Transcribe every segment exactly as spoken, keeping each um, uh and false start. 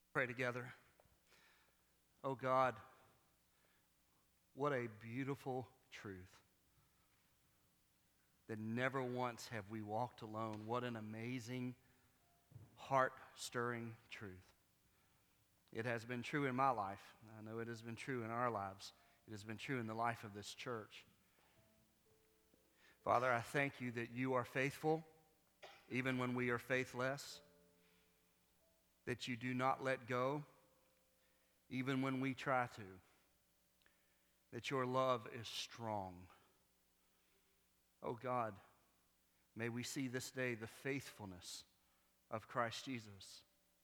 Pray together. Oh God, what a beautiful truth that never once have we walked alone. What an amazing, heart-stirring truth. It has been true in my life. I know it has been true in our lives. It has been true in the life of this church. Father, I thank you that you are faithful even when we are faithless, that you do not let go even when we try to, that your love is strong. Oh God, may we see this day the faithfulness of Christ Jesus,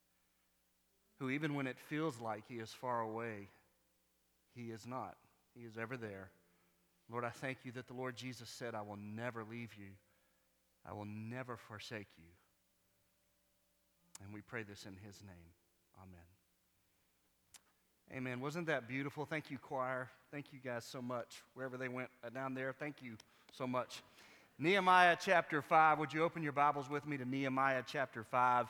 who even when it feels like he is far away, he is not. He is ever there. Lord, I thank you that the Lord Jesus said, I will never leave you. I will never forsake you. And we pray this in his name. Amen. Amen. Wasn't that beautiful? Thank you, choir. Thank you guys so much. Wherever they went uh, down there, thank you so much. Nehemiah chapter five. Would you open your Bibles with me to Nehemiah chapter five?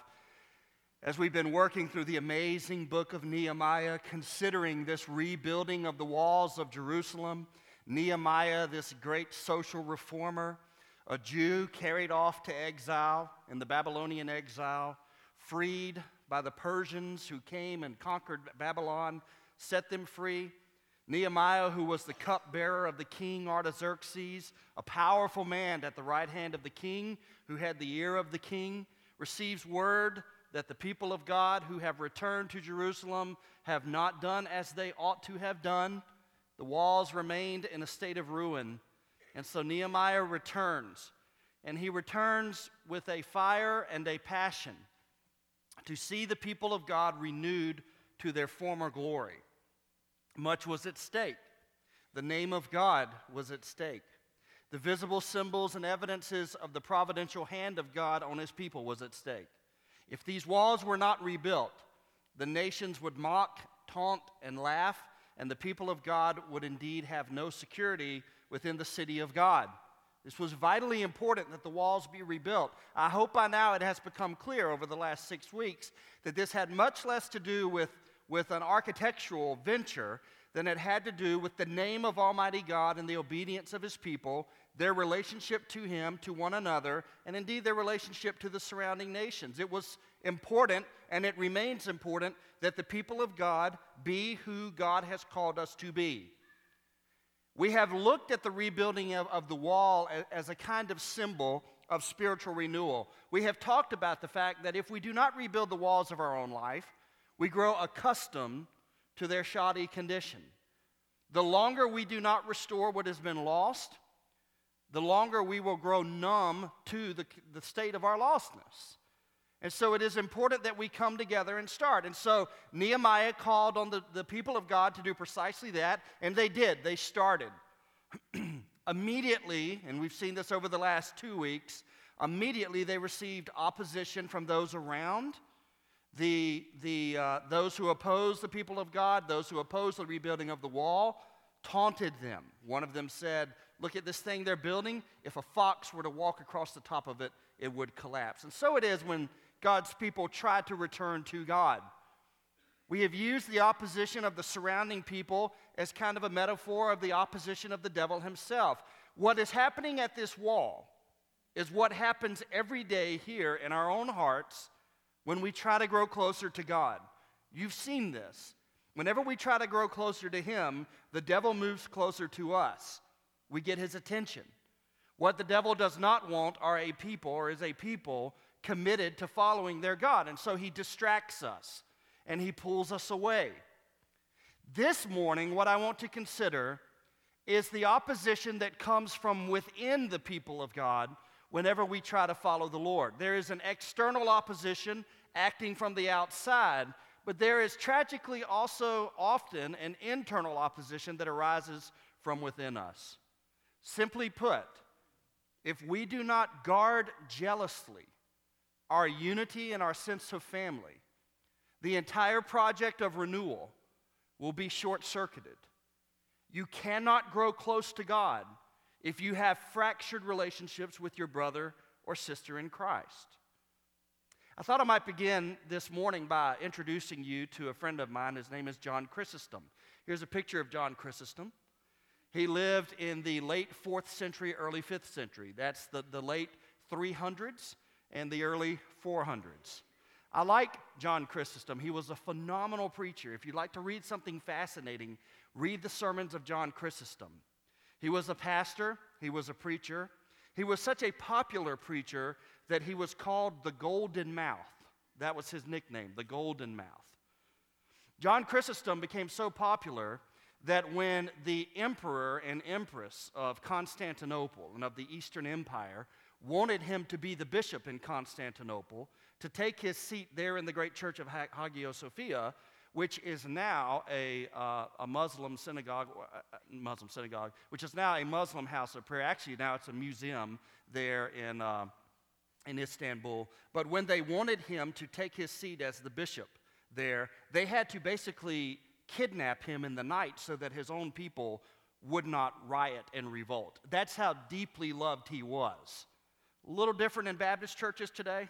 As we've been working through the amazing book of Nehemiah, considering this rebuilding of the walls of Jerusalem, Nehemiah, this great social reformer, a Jew carried off to exile in the Babylonian exile, freed by the Persians who came and conquered Babylon, set them free. Nehemiah, who was the cupbearer of the king Artaxerxes, a powerful man at the right hand of the king, who had the ear of the king, receives word that the people of God who have returned to Jerusalem have not done as they ought to have done. The walls remained in a state of ruin. And so Nehemiah returns, and he returns with a fire and a passion to see the people of God renewed to their former glory. Much was at stake. The name of God was at stake. The visible symbols and evidences of the providential hand of God on his people was at stake. If these walls were not rebuilt, the nations would mock, taunt, and laugh, and the people of God would indeed have no security within the city of God. This was vitally important that the walls be rebuilt. I hope by now it has become clear over the last six weeks that this had much less to do with, with an architectural venture than it had to do with the name of Almighty God and the obedience of his people, their relationship to him, to one another, and indeed their relationship to the surrounding nations. It was important, and it remains important, that the people of God be who God has called us to be. We have looked at the rebuilding of, of the wall as, as a kind of symbol of spiritual renewal. We have talked about the fact that if we do not rebuild the walls of our own life, we grow accustomed to their shoddy condition. The longer we do not restore what has been lost, the longer we will grow numb to the, the state of our lostness. And so it is important that we come together and start. And so Nehemiah called on the, the people of God to do precisely that, and they did. They started. Immediately, and we've seen this over the last two weeks, immediately they received opposition from those around. The, the, uh, those who opposed the people of God, those who opposed the rebuilding of the wall, taunted them. One of them said, look at this thing they're building. If a fox were to walk across the top of it, it would collapse. And so it is when God's people try to return to God. We have used the opposition of the surrounding people as kind of a metaphor of the opposition of the devil himself. What is happening at this wall is what happens every day here in our own hearts when we try to grow closer to God. You've seen this. Whenever we try to grow closer to him, the devil moves closer to us. We get his attention. What the devil does not want are a people, or is a people, committed to following their God. And so he distracts us, and he pulls us away. This morning, what I want to consider is the opposition that comes from within the people of God whenever we try to follow the Lord. There is an external opposition acting from the outside, but there is tragically also often an internal opposition that arises from within us. Simply put, if we do not guard jealously our unity and our sense of family, the entire project of renewal will be short-circuited. You cannot grow close to God if you have fractured relationships with your brother or sister in Christ. I thought I might begin this morning by introducing you to a friend of mine. His name is John Chrysostom. Here's a picture of John Chrysostom. He lived in the late fourth century, early fifth century. That's the, the late three hundreds and the early four hundreds. I like John Chrysostom. He was a phenomenal preacher. If you'd like to read something fascinating, read the sermons of John Chrysostom. He was a pastor. He was a preacher. He was such a popular preacher that he was called the Golden Mouth. That was his nickname, the Golden Mouth. John Chrysostom became so popular that when the emperor and empress of Constantinople and of the Eastern Empire wanted him to be the bishop in Constantinople, to take his seat there in the great church of Hagia Sophia, which is now a, uh, a Muslim synagogue, uh, Muslim synagogue, which is now a Muslim house of prayer. Actually, now it's a museum there in, uh, in Istanbul. But when they wanted him to take his seat as the bishop there, they had to basically kidnap him in the night so that his own people would not riot and revolt. That's how deeply loved he was. A little different in Baptist churches today,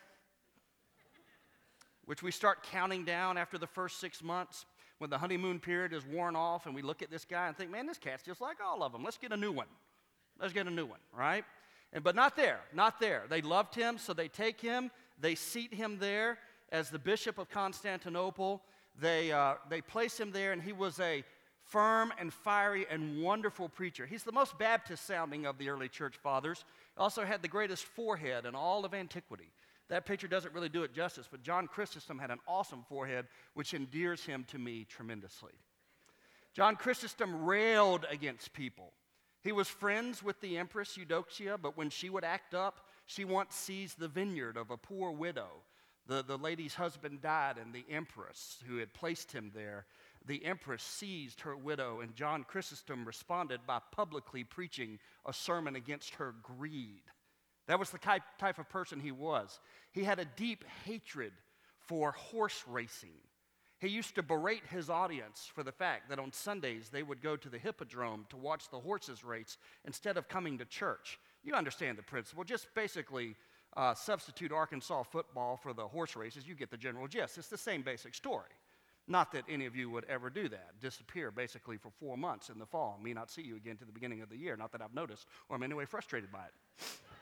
which we start counting down after the first six months when the honeymoon period is worn off, and we look at this guy and think, man, this cat's just like all of them. Let's get a new one. Let's get a new one, right? And but not there, not there. They loved him, so they take him, they seat him there as the bishop of Constantinople. They, uh, they place him there, and he was a firm and fiery and wonderful preacher. He's the most Baptist-sounding of the early church fathers. He also had the greatest forehead in all of antiquity. That picture doesn't really do it justice, but John Chrysostom had an awesome forehead, which endears him to me tremendously. John Chrysostom railed against people. He was friends with the Empress Eudoxia, but when she would act up, she once seized the vineyard of a poor widow. The, the lady's husband died, and the empress who had placed him there, the empress seized her widow, and John Chrysostom responded by publicly preaching a sermon against her greed. That was the type, type of person he was. He had a deep hatred for horse racing. He used to berate his audience for the fact that on Sundays they would go to the hippodrome to watch the horses race instead of coming to church. You understand the principle. Just basically uh, substitute Arkansas football for the horse races. You get the general gist. It's the same basic story. Not that any of you would ever do that. Disappear basically for four months in the fall and me not see you again to the beginning of the year. Not that I've noticed or I'm in any way frustrated by it.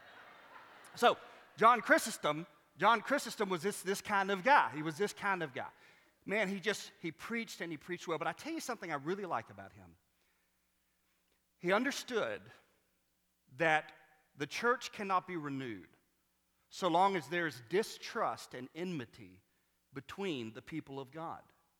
So, John Chrysostom, John Chrysostom was this, this kind of guy. He was this kind of guy. Man, he just, he preached and he preached well. But I tell you something I really like about him. He understood that the church cannot be renewed so long as there's distrust and enmity between the people of God.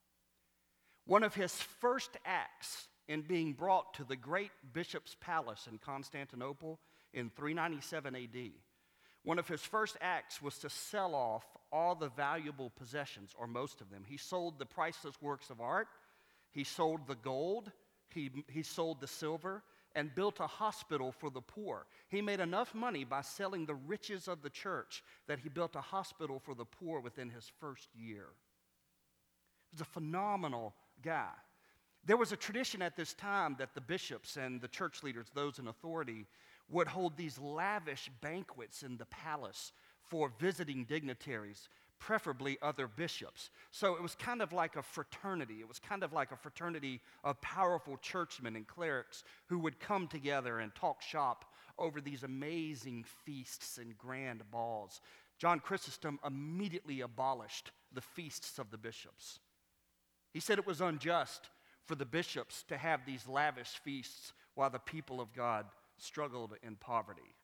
One of his first acts in being brought to the great bishop's palace in Constantinople in three ninety-seven A D, one of his first acts was to sell off all the valuable possessions, or most of them. He sold the priceless works of art, he sold the gold, he, he sold the silver, and built a hospital for the poor. He made enough money by selling the riches of the church that he built a hospital for the poor within his first year. He was a phenomenal guy. There was a tradition at this time that the bishops and the church leaders, those in authority, would hold these lavish banquets in the palace for visiting dignitaries, preferably other bishops. So it was kind of like a fraternity. It was kind of like a fraternity of powerful churchmen and clerics who would come together and talk shop over these amazing feasts and grand balls. John Chrysostom immediately abolished the feasts of the bishops. He said it was unjust for the bishops to have these lavish feasts while the people of God struggled in poverty.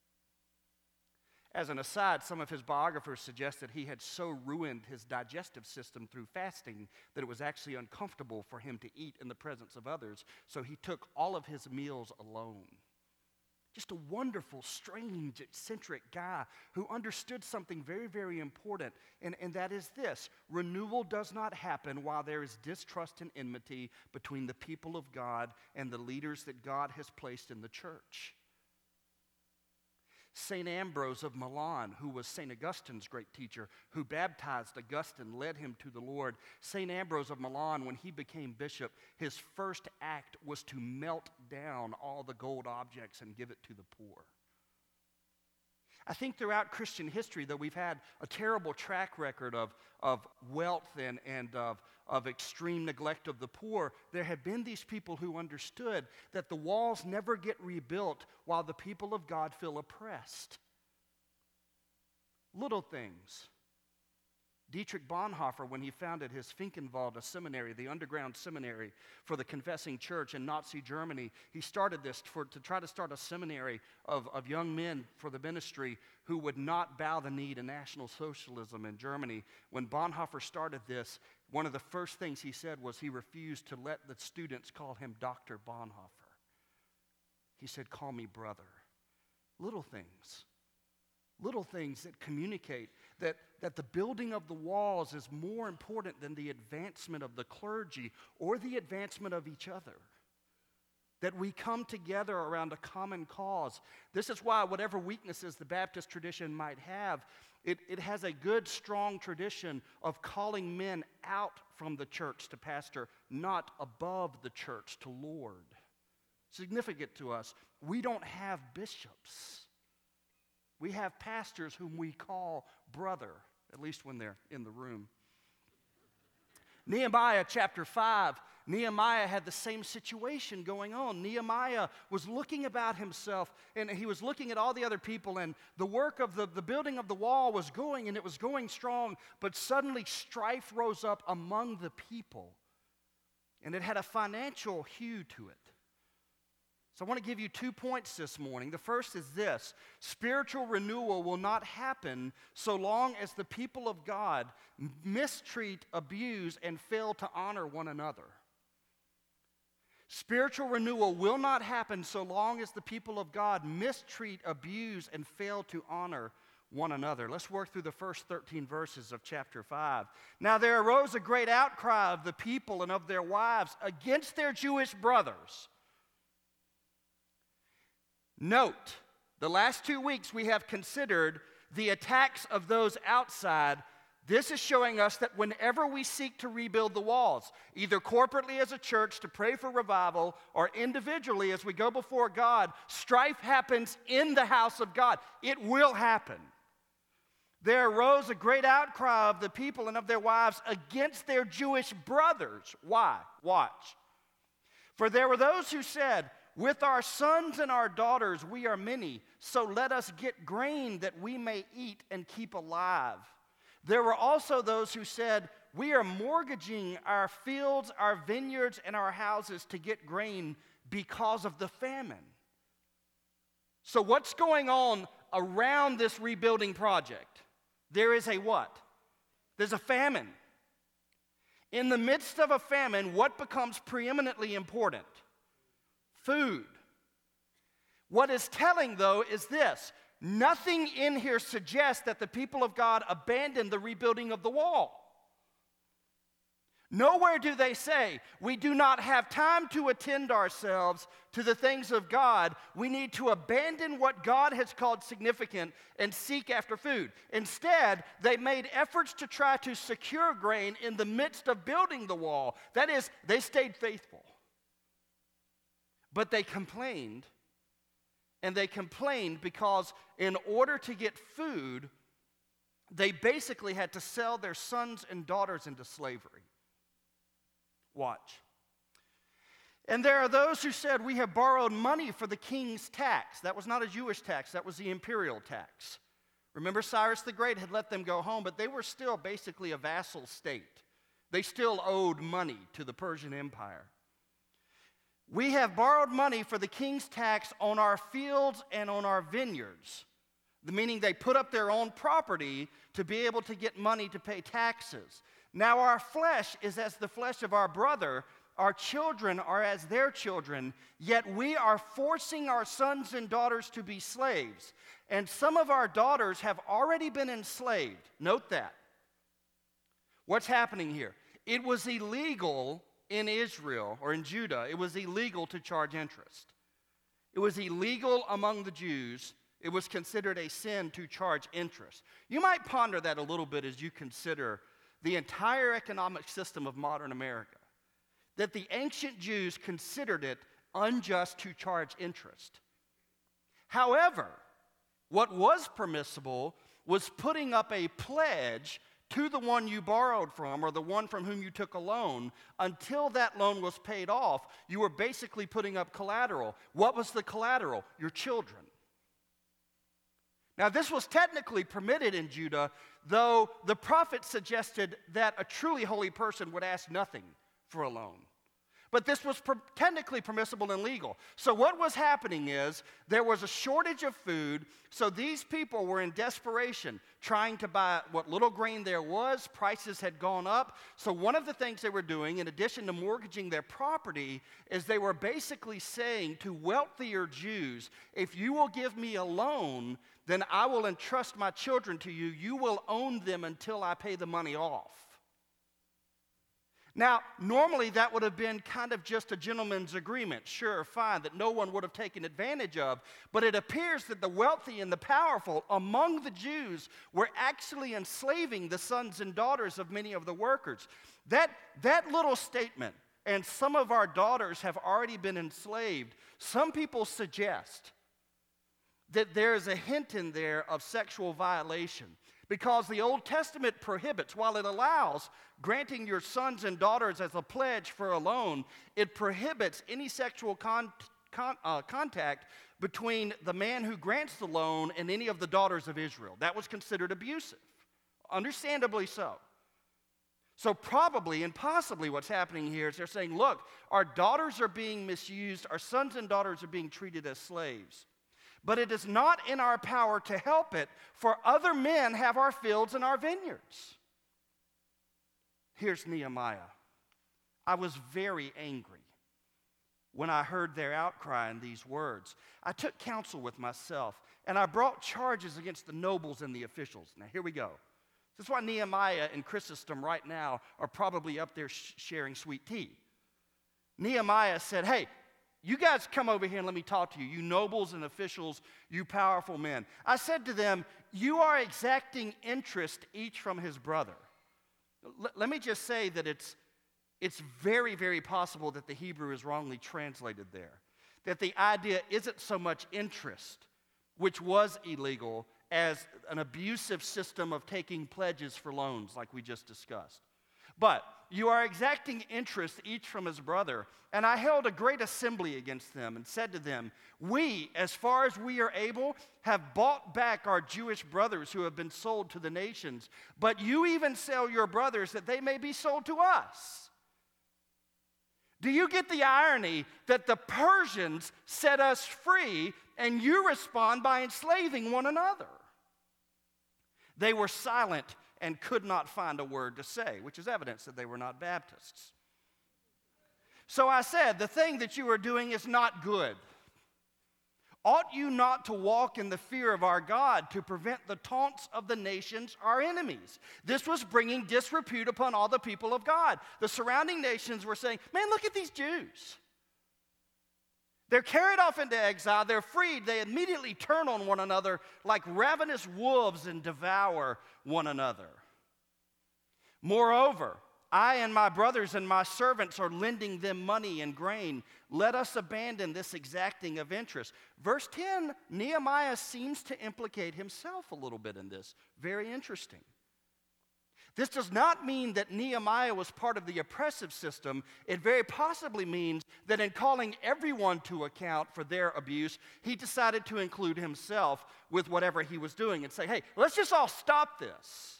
As an aside, some of his biographers suggest that he had so ruined his digestive system through fasting that it was actually uncomfortable for him to eat in the presence of others, so he took all of his meals alone. Just a wonderful, strange, eccentric guy who understood something very, very important, and, and that is this: renewal does not happen while there is distrust and enmity between the people of God and the leaders that God has placed in the church. Saint Ambrose of Milan, who was Saint Augustine's great teacher, who baptized Augustine, led him to the Lord. Saint Ambrose of Milan, when he became bishop, his first act was to melt down all the gold objects and give it to the poor. I think throughout Christian history, though, we've had a terrible track record of, of wealth and, and of, of extreme neglect of the poor. There have been these people who understood that the walls never get rebuilt while the people of God feel oppressed. Little things. Dietrich Bonhoeffer, when he founded his Finkenwald, a seminary, the underground seminary for the confessing church in Nazi Germany, he started this for, to try to start a seminary of, of young men for the ministry who would not bow the knee to National Socialism in Germany. When Bonhoeffer started this, one of the first things he said was he refused to let the students call him Doctor Bonhoeffer. He said, "Call me brother." Little things. Little things that communicate that, that the building of the walls is more important than the advancement of the clergy or the advancement of each other. That we come together around a common cause. This is why whatever weaknesses the Baptist tradition might have, it, it has a good, strong tradition of calling men out from the church to pastor, not above the church to lord. Significant to us, we don't have bishops. We have pastors whom we call brother, at least when they're in the room. Nehemiah chapter five, Nehemiah had the same situation going on. Nehemiah was looking about himself, and he was looking at all the other people, and the work of the, the building of the wall was going, and it was going strong, but suddenly strife rose up among the people, and it had a financial hue to it. So I want to give you two points this morning. The first is this: spiritual renewal will not happen so long as the people of God mistreat, abuse, and fail to honor one another. Spiritual renewal will not happen so long as the people of God mistreat, abuse, and fail to honor one another. Let's work through the first thirteen verses of chapter five. Now there arose a great outcry of the people and of their wives against their Jewish brothers. Note, the last two weeks we have considered the attacks of those outside. This is showing us that whenever we seek to rebuild the walls, either corporately as a church to pray for revival or individually as we go before God, strife happens in the house of God. It will happen. There arose a great outcry of the people and of their wives against their Jewish brothers. Why? Watch. For there were those who said, "With our sons and our daughters we are many, so let us get grain that we may eat and keep alive." There were also those who said, "We are mortgaging our fields, our vineyards, and our houses to get grain because of the famine." So what's going on around this rebuilding project? There is a what? There's a famine. In the midst of a famine, what becomes preeminently important? Food. What is telling, though, is this: nothing in here suggests that the people of God abandoned the rebuilding of the wall. Nowhere do they say, "We do not have time to attend ourselves to the things of God. We need to abandon what God has called significant and seek after food." Instead, they made efforts to try to secure grain in the midst of building the wall. That is, they stayed faithful. But they complained, and they complained because in order to get food, they basically had to sell their sons and daughters into slavery. Watch. And there are those who said, "We have borrowed money for the king's tax." That was not a Jewish tax, that was the imperial tax. Remember, Cyrus the Great had let them go home, but they were still basically a vassal state. They still owed money to the Persian Empire. "We have borrowed money for the king's tax on our fields and on our vineyards." The meaning they put up their own property to be able to get money to pay taxes. "Now our flesh is as the flesh of our brother, our children are as their children, yet we are forcing our sons and daughters to be slaves. And some of our daughters have already been enslaved." Note that. What's happening here? It was illegal in Israel, or in Judah, it was illegal to charge interest. It was illegal among the Jews. It was considered a sin to charge interest. You might ponder that a little bit as you consider the entire economic system of modern America. That the ancient Jews considered it unjust to charge interest. However, What was permissible was putting up a pledge to the one you borrowed from or the one from whom you took a loan. Until that loan was paid off, you were basically putting up collateral. What was the collateral? Your children. Now, this was technically permitted in Judah, though the prophet suggested that a truly holy person would ask nothing for a loan. But this was per- technically permissible and legal. So what was happening is there was a shortage of food, so these people were in desperation trying to buy what little grain there was. Prices had gone up. So one of the things they were doing, in addition to mortgaging their property, is they were basically saying to wealthier Jews, if you will give me a loan, then I will entrust my children to you. You will own them until I pay the money off. Now, normally that would have been kind of just a gentleman's agreement, sure, fine, that no one would have taken advantage of, but it appears that the wealthy and the powerful among the Jews were actually enslaving the sons and daughters of many of the workers. That, that little statement, and some of our daughters have already been enslaved, some people suggest that there is a hint in there of sexual violation. Because the Old Testament prohibits, while it allows granting your sons and daughters as a pledge for a loan, it prohibits any sexual con- con- uh, contact between the man who grants the loan and any of the daughters of Israel. That was considered abusive, understandably so. So probably and possibly what's happening here is they're saying, look, our daughters are being misused, our sons and daughters are being treated as slaves. But it is not in our power to help it, for other men have our fields and our vineyards. Here's Nehemiah. I was very angry when I heard their outcry in these words. I took counsel with myself, and I brought charges against the nobles and the officials. Now, here we go. This is why Nehemiah and Chrysostom right now are probably up there sh- sharing sweet tea. Nehemiah said, hey, you guys come over here and let me talk to you, you nobles and officials, you powerful men. I said to them, you are exacting interest each from his brother. L- let me just say that it's, it's very, very possible that the Hebrew is wrongly translated there. That the idea isn't so much interest, which was illegal, as an abusive system of taking pledges for loans like we just discussed. But you are exacting interest each from his brother. And I held a great assembly against them and said to them, we, as far as we are able, have bought back our Jewish brothers who have been sold to the nations. But you even sell your brothers that they may be sold to us. Do you get the irony that the Persians set us free and you respond by enslaving one another? They were silent and could not find a word to say, which is evidence that they were not Baptists. So I said, the thing that you are doing is not good. Ought you not to walk in the fear of our God to prevent the taunts of the nations, our enemies? This was bringing disrepute upon all the people of God. The surrounding nations were saying, man, look at these Jews. They're carried off into exile, they're freed, they immediately turn on one another like ravenous wolves and devour one another. Moreover, I and my brothers and my servants are lending them money and grain. Let us abandon this exacting of interest. Verse ten, Nehemiah seems to implicate himself a little bit in this. Very interesting. This does not mean that Nehemiah was part of the oppressive system. It very possibly means that in calling everyone to account for their abuse, he decided to include himself with whatever he was doing and say, hey, let's just all stop this.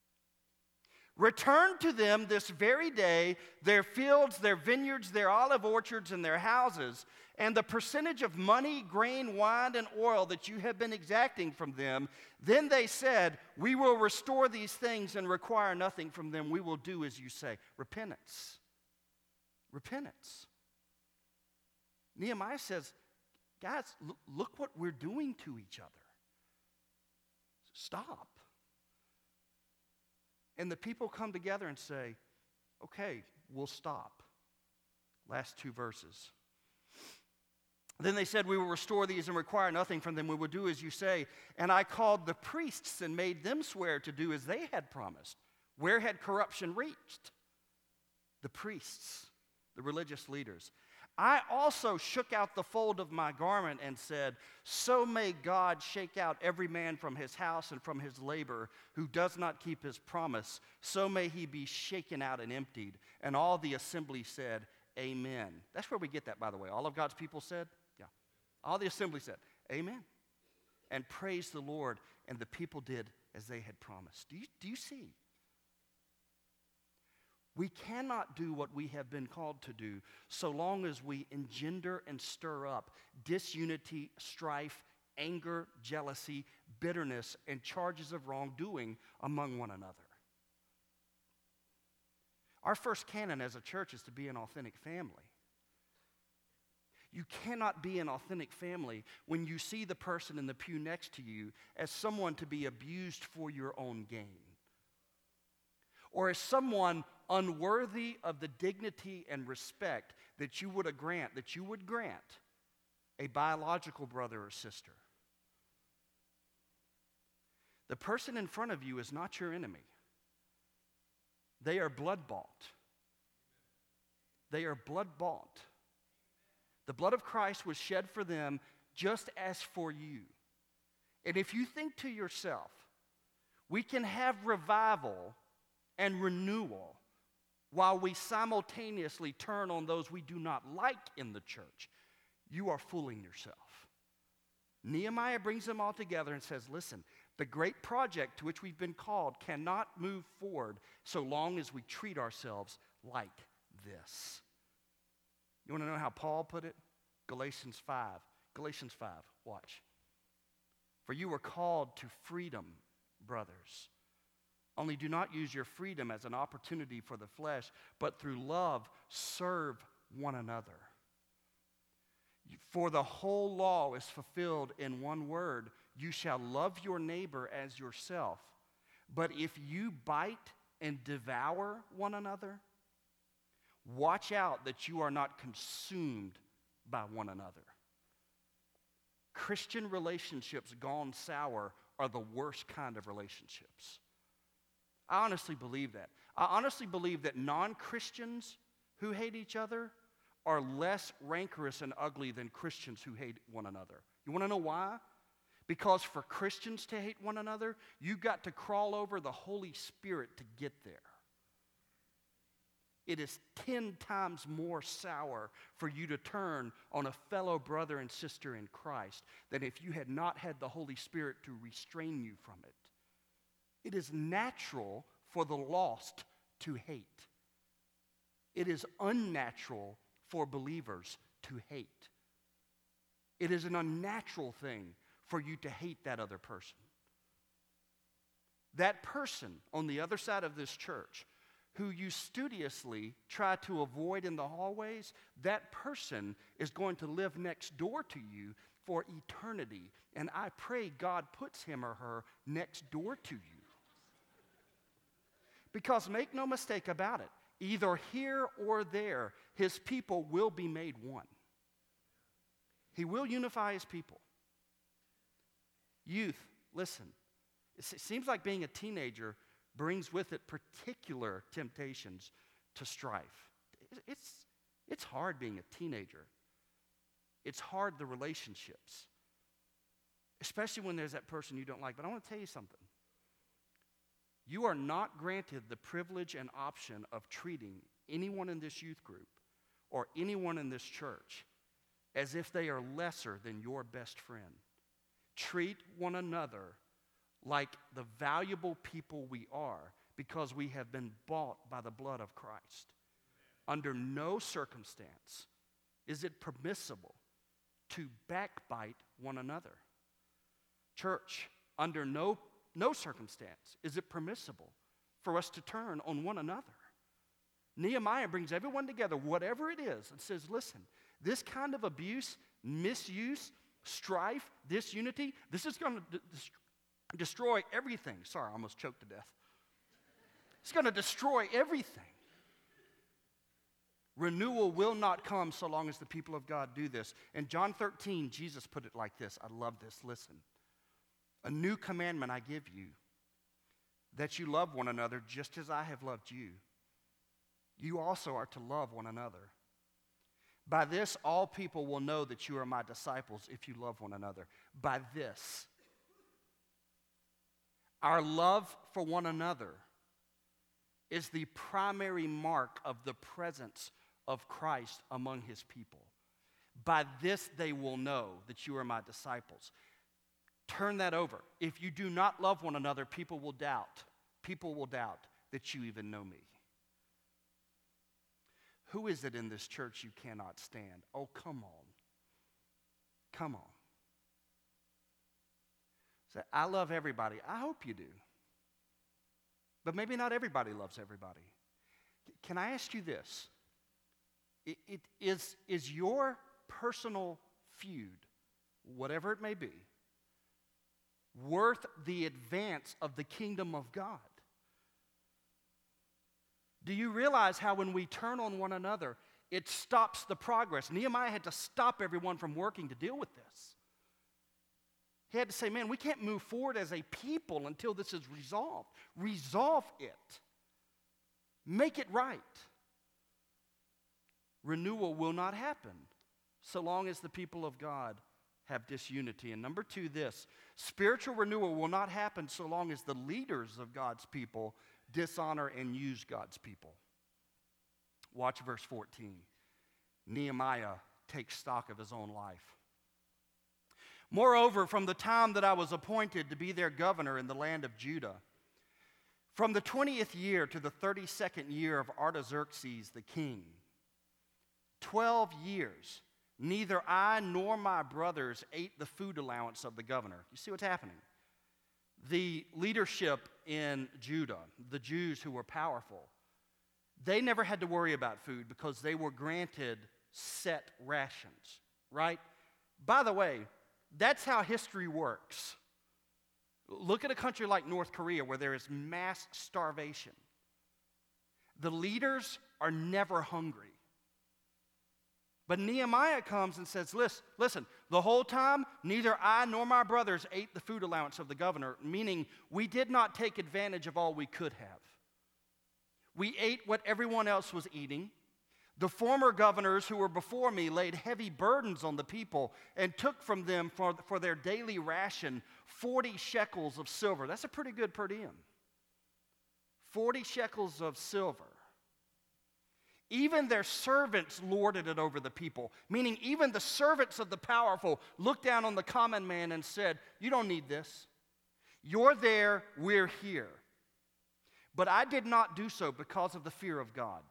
Return to them this very day their fields, their vineyards, their olive orchards, and their houses, and the percentage of money, grain, wine, and oil that you have been exacting from them. Then they said, we will restore these things and require nothing from them. We will do as you say. Repentance. Repentance. Nehemiah says, guys, look, look what we're doing to each other. Stop. And the people come together and say, okay, we'll stop. Last two verses. Then they said, we will restore these and require nothing from them. We will do as you say. And I called the priests and made them swear to do as they had promised. Where had corruption reached? The priests, the religious leaders. I also shook out the fold of my garment and said, so may God shake out every man from his house and from his labor who does not keep his promise. So may he be shaken out and emptied. And all the assembly said, amen. That's where we get that, by the way. All of God's people said, yeah. All the assembly said, amen. And praised the Lord, and the people did as they had promised. Do you, do you see? We cannot do what we have been called to do so long as we engender and stir up disunity, strife, anger, jealousy, bitterness, and charges of wrongdoing among one another. Our first canon as a church is to be an authentic family. You cannot be an authentic family when you see the person in the pew next to you as someone to be abused for your own gain, or as someone unworthy of the dignity and respect that you would grant, that you would grant a biological brother or sister. The person in front of you is not your enemy. They are blood bought. They are blood bought. The blood of Christ was shed for them just as for you. And if you think to yourself, we can have revival and renewal while we simultaneously turn on those we do not like in the church, you are fooling yourself. Nehemiah brings them all together and says, listen, the great project to which we've been called cannot move forward so long as we treat ourselves like this. You want to know how Paul put it? Galatians five. Galatians five, watch. For you were called to freedom, brothers. Only do not use your freedom as an opportunity for the flesh, but through love serve one another. For the whole law is fulfilled in one word, you shall love your neighbor as yourself. But if you bite and devour one another, watch out that you are not consumed by one another. Christian relationships gone sour are the worst kind of relationships. I honestly believe that. I honestly believe that non-Christians who hate each other are less rancorous and ugly than Christians who hate one another. You want to know why? Because for Christians to hate one another, you've got to crawl over the Holy Spirit to get there. It is ten times more sour for you to turn on a fellow brother and sister in Christ than if you had not had the Holy Spirit to restrain you from it. It is natural for the lost to hate. It is unnatural for believers to hate. It is an unnatural thing for you to hate that other person. That person on the other side of this church who you studiously try to avoid in the hallways, that person is going to live next door to you for eternity. And I pray God puts him or her next door to you. Because make no mistake about it, either here or there, his people will be made one. He will unify his people. Youth, listen, it seems like being a teenager brings with it particular temptations to strife. It's, it's hard being a teenager. It's hard, the relationships, especially when there's that person you don't like. But I want to tell you something. You are not granted the privilege and option of treating anyone in this youth group or anyone in this church as if they are lesser than your best friend. Treat one another like the valuable people we are because we have been bought by the blood of Christ. Under no circumstance is it permissible to backbite one another. Church, under no No circumstance is it permissible for us to turn on one another. Nehemiah brings everyone together, whatever it is, and says, listen, this kind of abuse, misuse, strife, disunity, this is going to d- d- destroy everything. Sorry, I almost choked to death. It's going to destroy everything. Renewal will not come so long as the people of God do this. In John thirteen, Jesus put it like this. I love this. Listen. A new commandment I give you, that you love one another just as I have loved you. You also are to love one another. By this, all people will know that you are my disciples if you love one another. By this. Our love for one another is the primary mark of the presence of Christ among his people. By this they will know that you are my disciples. Turn that over. If you do not love one another, people will doubt. People will doubt that you even know me. Who is it in this church you cannot stand? Oh, come on. Come on. Say, I love everybody. I hope you do. But maybe not everybody loves everybody. Can I ask you this? It, it is, is your personal feud, whatever it may be, worth the advance of the kingdom of God? Do you realize how when we turn on one another, it stops the progress? Nehemiah had to stop everyone from working to deal with this. He had to say, man, we can't move forward as a people until this is resolved. Resolve it. Make it right. Renewal will not happen so long as the people of God have disunity. And number two, this, spiritual renewal will not happen so long as the leaders of God's people dishonor and use God's people. Watch verse fourteen. Nehemiah takes stock of his own life. Moreover, from the time that I was appointed to be their governor in the land of Judah, from the twentieth year to the thirty-second year of Artaxerxes the king, twelve years, neither I nor my brothers ate the food allowance of the governor. You see what's happening? The leadership in Judah, the Jews who were powerful, they never had to worry about food because they were granted set rations, right? By the way, that's how history works. Look at a country like North Korea where there is mass starvation. The leaders are never hungry. But Nehemiah comes and says, listen, listen, the whole time, neither I nor my brothers ate the food allowance of the governor, meaning we did not take advantage of all we could have. We ate what everyone else was eating. The former governors who were before me laid heavy burdens on the people and took from them for, for their daily ration forty shekels of silver. That's a pretty good per diem. forty shekels of silver. Even their servants lorded it over the people, meaning even the servants of the powerful looked down on the common man and said, you don't need this. You're there, we're here. But I did not do so because of the fear of God.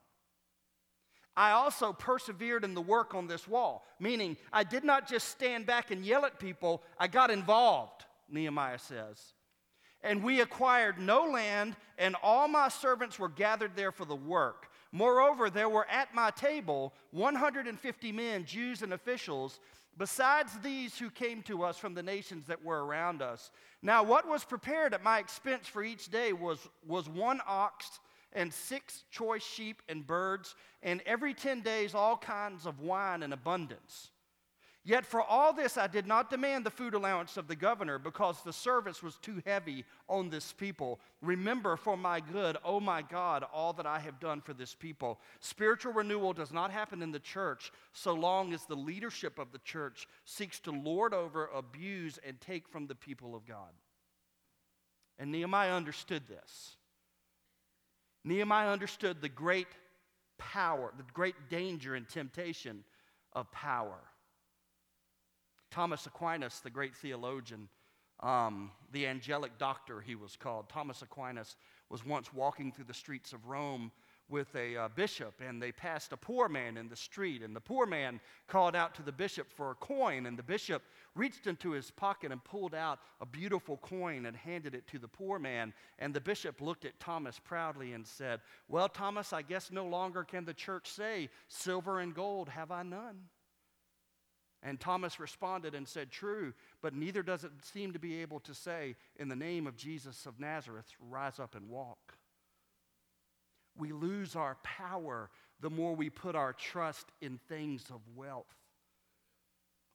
I also persevered in the work on this wall, meaning I did not just stand back and yell at people, I got involved, Nehemiah says. And we acquired no land, and all my servants were gathered there for the work. Moreover, there were at my table one hundred fifty men, Jews and officials, besides these who came to us from the nations that were around us. Now, what was prepared at my expense for each day was, was one ox and six choice sheep and birds, and every ten days all kinds of wine in abundance. Yet for all this I did not demand the food allowance of the governor, because the service was too heavy on this people. Remember for my good, oh my God, all that I have done for this people. Spiritual renewal does not happen in the church so long as the leadership of the church seeks to lord over, abuse, and take from the people of God. And Nehemiah understood this. Nehemiah understood the great power, the great danger and temptation of power. Thomas Aquinas, the great theologian, um, the angelic doctor he was called, Thomas Aquinas was once walking through the streets of Rome with a uh, bishop, and they passed a poor man in the street, and the poor man called out to the bishop for a coin, and the bishop reached into his pocket and pulled out a beautiful coin and handed it to the poor man, and the bishop looked at Thomas proudly and said, well, Thomas, I guess no longer can the church say, silver and gold have I none. And Thomas responded and said, true, but neither does it seem to be able to say, in the name of Jesus of Nazareth, rise up and walk. We lose our power the more we put our trust in things of wealth.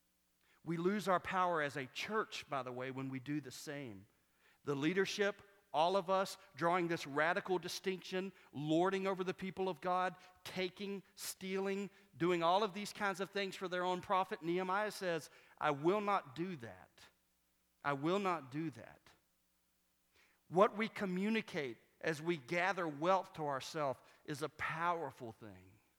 We lose our power as a church, by the way, when we do the same. The leadership all of us, drawing this radical distinction, lording over the people of God, taking, stealing, doing all of these kinds of things for their own profit. Nehemiah says, I will not do that. I will not do that. What we communicate as we gather wealth to ourselves is a powerful thing.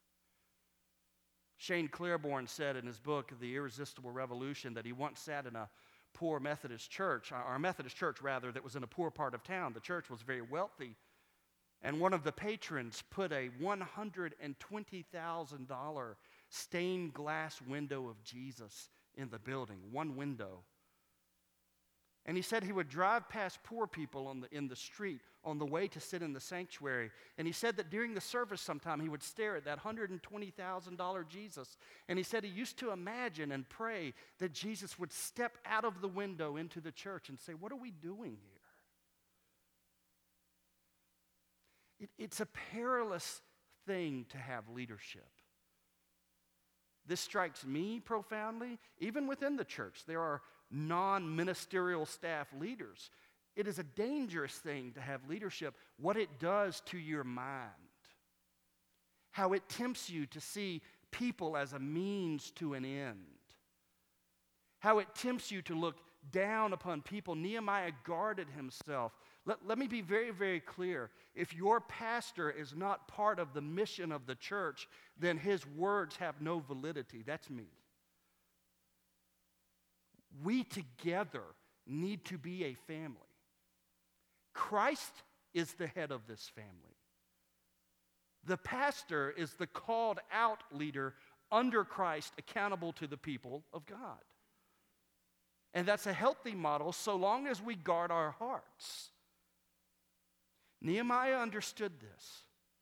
Shane Claiborne said in his book, The Irresistible Revolution, that he once sat in a poor Methodist church, or a Methodist church rather, that was in a poor part of town. The church was very wealthy. And one of the patrons put a one hundred twenty thousand dollars stained glass window of Jesus in the building, one window. And he said he would drive past poor people on the, in the street on the way to sit in the sanctuary. And he said that during the service sometime he would stare at that one hundred twenty thousand dollars Jesus. And he said he used to imagine and pray that Jesus would step out of the window into the church and say, what are we doing here? It, it's a perilous thing to have leadership. This strikes me profoundly. Even within the church, there are non-ministerial staff leaders. It is a dangerous thing to have leadership. What it does to your mind, how it tempts you to see people as a means to an end, how it tempts you to look down upon people. Nehemiah guarded himself. Let, let me be very, very clear. If your pastor is not part of the mission of the church, then his words have no validity. That's me. We together need to be a family. Christ is the head of this family. The pastor is the called out leader under Christ, accountable to the people of God. And that's a healthy model so long as we guard our hearts. Nehemiah understood this.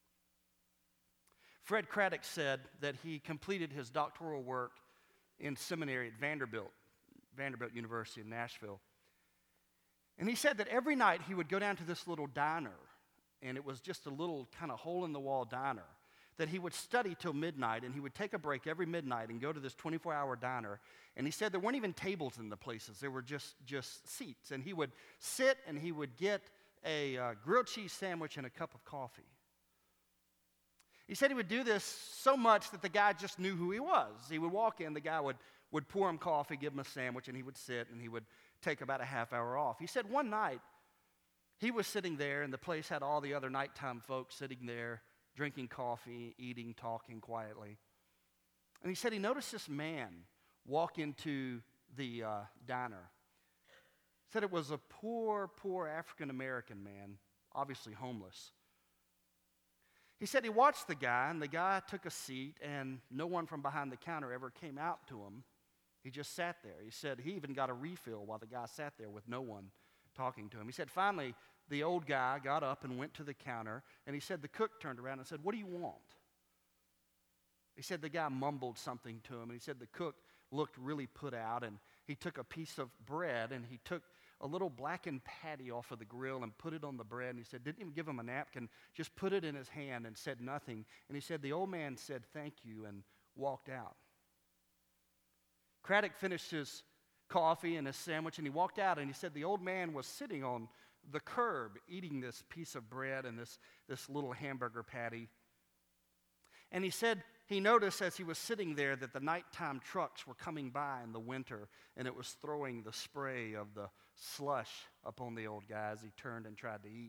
Fred Craddock said that he completed his doctoral work in seminary at Vanderbilt, Vanderbilt University in Nashville. And he said that every night he would go down to this little diner, and it was just a little kind of hole-in-the-wall diner, that he would study till midnight, and he would take a break every midnight and go to this twenty-four hour diner. And he said there weren't even tables in the places. There were just, just seats. And he would sit and he would get a uh, grilled cheese sandwich and a cup of coffee. He said he would do this so much that the guy just knew who he was. He would walk in, the guy would, would pour him coffee, give him a sandwich, and he would sit and he would take about a half hour off. He said one night he was sitting there and the place had all the other nighttime folks sitting there drinking coffee, eating, talking quietly. And he said he noticed this man walk into the uh, diner. He said it was a poor, poor African-American man, obviously homeless. He said he watched the guy, and the guy took a seat, and no one from behind the counter ever came out to him. He just sat there. He said he even got a refill while the guy sat there with no one talking to him. He said finally the old guy got up and went to the counter, and he said the cook turned around and said, "What do you want?" He said the guy mumbled something to him, and he said the cook looked really put out, and he took a piece of bread, and he took a little blackened patty off of the grill and put it on the bread, and he said, didn't even give him a napkin, just put it in his hand and said nothing. And he said the old man said thank you and walked out. Craddock finished his coffee and his sandwich, and he walked out, and he said the old man was sitting on the curb eating this piece of bread and this, this little hamburger patty. And he said he noticed as he was sitting there that the nighttime trucks were coming by in the winter, and it was throwing the spray of the slush upon the old guy as he turned and tried to eat.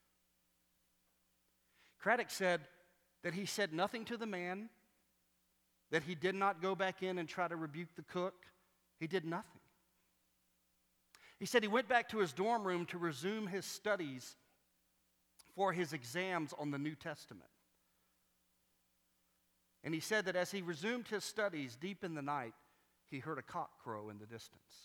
Craddock said that he said nothing to the man, that he did not go back in and try to rebuke the cook. He did nothing. He said he went back to his dorm room to resume his studies for his exams on the New Testament. And he said that as he resumed his studies deep in the night, he heard a cock crow in the distance.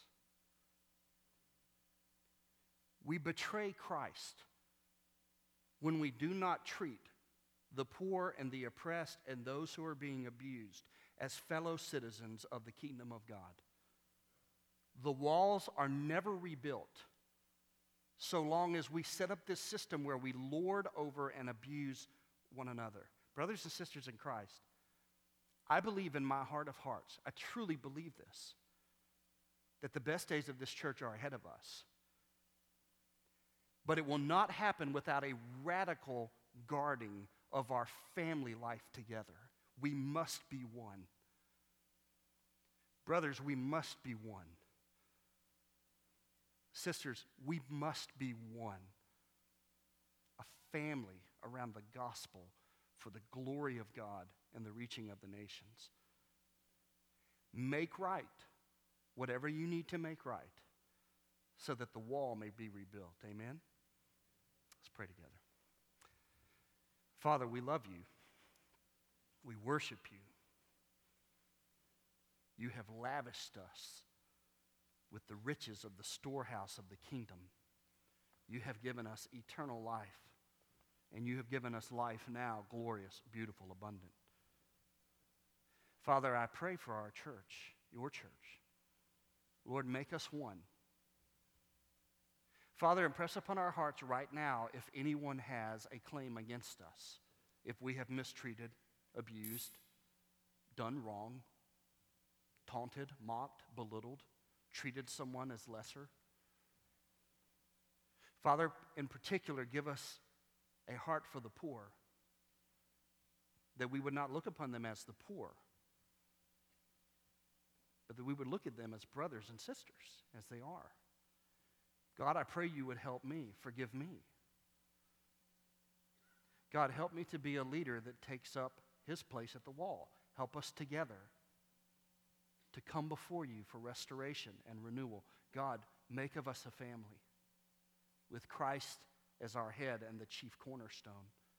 We betray Christ when we do not treat the poor and the oppressed and those who are being abused as fellow citizens of the kingdom of God. The walls are never rebuilt so long as we set up this system where we lord over and abuse one another. Brothers and sisters in Christ, I believe in my heart of hearts, I truly believe this, that the best days of this church are ahead of us. But it will not happen without a radical guarding of our family life together. We must be one. Brothers, we must be one. Sisters, we must be one. A family around the gospel for the glory of God and the reaching of the nations. Make right whatever you need to make right so that the wall may be rebuilt. Amen? Let's pray together. Father, we love you. We worship you. You have lavished us with the riches of the storehouse of the kingdom. You have given us eternal life, and you have given us life now, glorious, beautiful, abundant. Father, I pray for our church, your church. Lord, make us one. Father, impress upon our hearts right now if anyone has a claim against us, if we have mistreated, abused, done wrong, taunted, mocked, belittled, treated someone as lesser. Father, in particular, give us a heart for the poor, that we would not look upon them as the poor, but that we would look at them as brothers and sisters, as they are. God, I pray you would help me, forgive me. God, help me to be a leader that takes up his place at the wall. Help us together to come before you for restoration and renewal. God, make of us a family with Christ as our head and the chief cornerstone.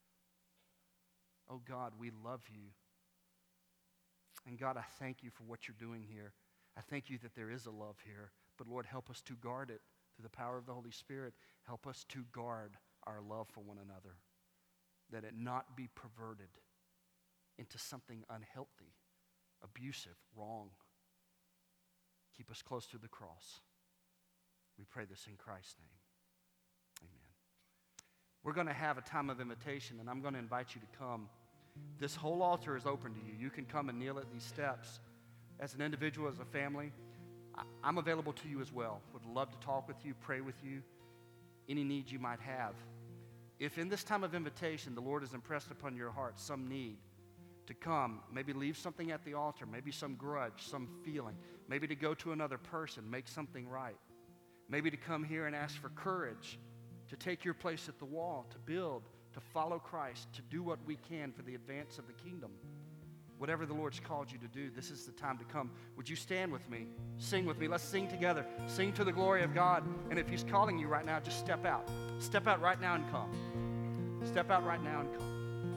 Oh God, we love you. And God, I thank you for what you're doing here. I thank you that there is a love here. But Lord, help us to guard it through the power of the Holy Spirit. Help us to guard our love for one another, that it not be perverted into something unhealthy, abusive, wrong. Keep us close to the cross. We pray this in Christ's name. Amen. We're going to have a time of invitation, and I'm going to invite you to come. This whole altar is open to you. You can come and kneel at these steps. As an individual, as a family, I'm available to you as well. Would love to talk with you, pray with you, any needs you might have. If in this time of invitation the Lord has impressed upon your heart some need to come, maybe leave something at the altar, maybe some grudge, some feeling, maybe to go to another person, make something right, maybe to come here and ask for courage to take your place at the wall, to build, to follow Christ, to do what we can for the advance of the kingdom. Whatever the Lord's called you to do, this is the time to come. Would you stand with me? Sing with me. Let's sing together. Sing to the glory of God. And if he's calling you right now, just step out. Step out right now and come. Step out right now and come.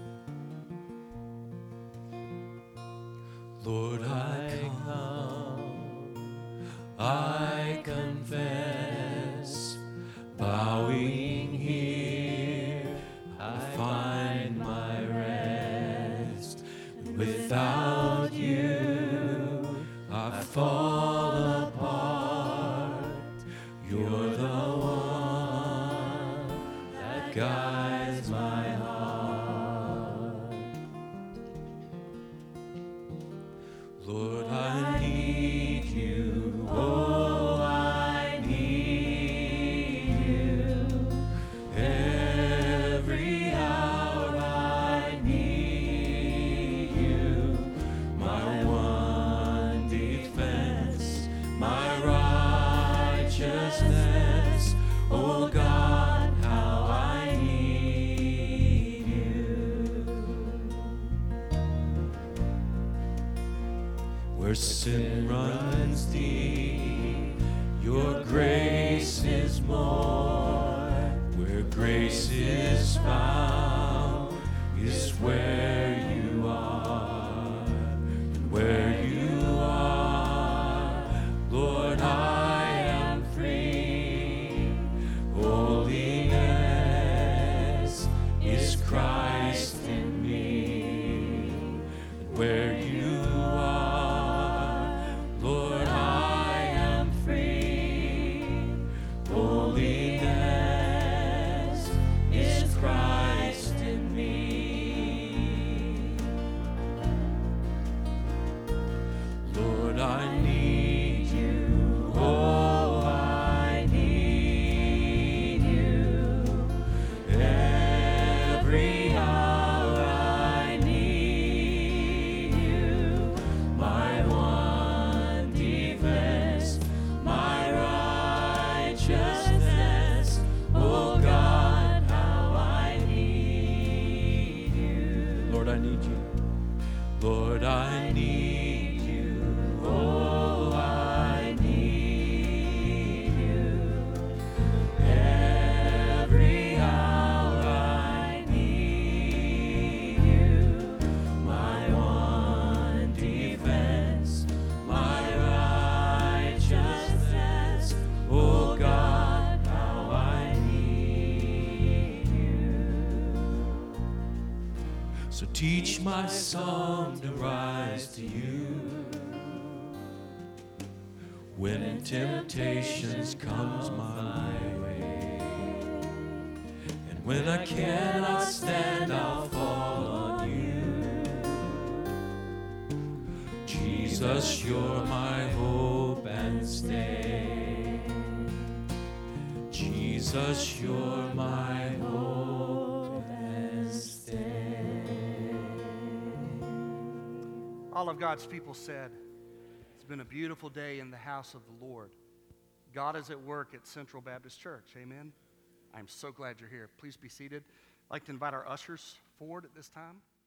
Lord, I come, I confess, bowing here, I find my rest. Without you, I fall apart. You're the one that guides my heart. Lord, I need you. Oh, I need you. Every hour I need you. My one defense, my righteousness. Oh God, how I need you. Where sin runs deep, your grace is more. Where grace is found is where you are. And where you are, Lord, I am free. Holiness is Christ in me. And where you are, Lord, I am free. Holiness is Christ in me. Teach my song to rise to you. When temptations comes my way, and when I cannot stand, I'll fall on you. Jesus, you're my hope and stay. Jesus, you're my hope and stay. All of God's people said, it's been a beautiful day in the house of the Lord. God is at work at Central Baptist Church. Amen. I'm so glad you're here. Please be seated. I'd like to invite our ushers forward at this time.